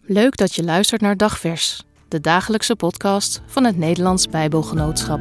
Leuk dat je luistert naar Dagvers, de dagelijkse podcast van het Nederlands Bijbelgenootschap.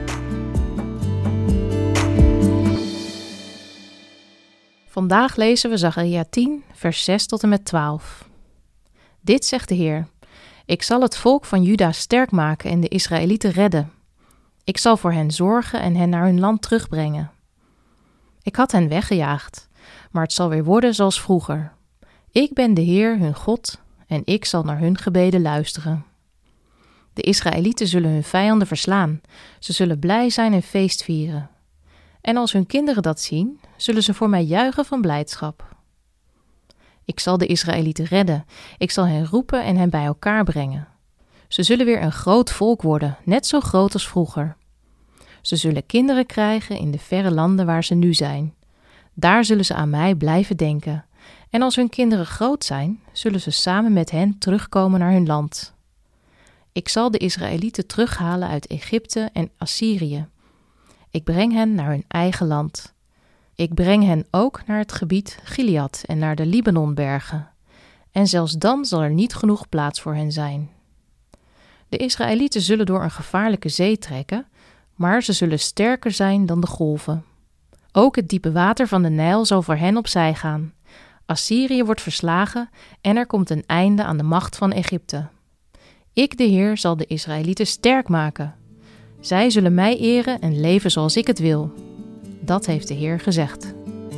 Vandaag lezen we Zacharia 10, vers 6 tot en met 12. Dit zegt de Heer: Ik zal het volk van Juda sterk maken en de Israëlieten redden. Ik zal voor hen zorgen en hen naar hun land terugbrengen. Ik had hen weggejaagd, maar het zal weer worden zoals vroeger. Ik ben de Heer, hun God, en ik zal naar hun gebeden luisteren. De Israëlieten zullen hun vijanden verslaan. Ze zullen blij zijn en feest vieren. En als hun kinderen dat zien, zullen ze voor mij juichen van blijdschap. Ik zal de Israëlieten redden. Ik zal hen roepen en hen bij elkaar brengen. Ze zullen weer een groot volk worden, net zo groot als vroeger. Ze zullen kinderen krijgen in de verre landen waar ze nu zijn. Daar zullen ze aan mij blijven denken. En als hun kinderen groot zijn, zullen ze samen met hen terugkomen naar hun land. Ik zal de Israëlieten terughalen uit Egypte en Assyrië. Ik breng hen naar hun eigen land. Ik breng hen ook naar het gebied Gilead en naar de Libanonbergen. En zelfs dan zal er niet genoeg plaats voor hen zijn. De Israëlieten zullen door een gevaarlijke zee trekken, maar ze zullen sterker zijn dan de golven. Ook het diepe water van de Nijl zal voor hen opzij gaan. Assyrië wordt verslagen en er komt een einde aan de macht van Egypte. Ik, de Heer, zal de Israëlieten sterk maken. Zij zullen mij eren en leven zoals ik het wil. Dat heeft de Heer gezegd.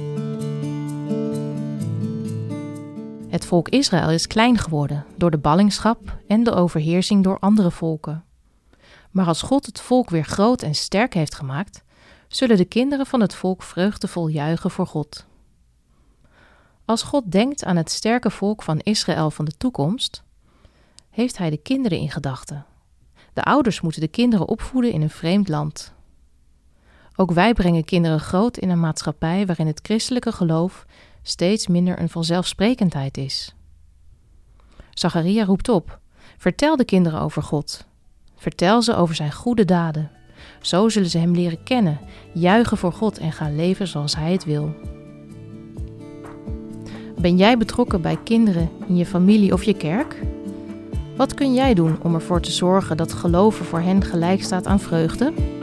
Het volk Israël is klein geworden door de ballingschap en de overheersing door andere volken. Maar als God het volk weer groot en sterk heeft gemaakt, zullen de kinderen van het volk vreugdevol juichen voor God. Als God denkt aan het sterke volk van Israël van de toekomst, heeft hij de kinderen in gedachten. De ouders moeten de kinderen opvoeden in een vreemd land. Ook wij brengen kinderen groot in een maatschappij waarin het christelijke geloof steeds minder een vanzelfsprekendheid is. Zacharia roept op: vertel de kinderen over God. Vertel ze over zijn goede daden. Zo zullen ze hem leren kennen, juichen voor God en gaan leven zoals hij het wil. Ben jij betrokken bij kinderen in je familie of je kerk? Wat kun jij doen om ervoor te zorgen dat geloven voor hen gelijk staat aan vreugde?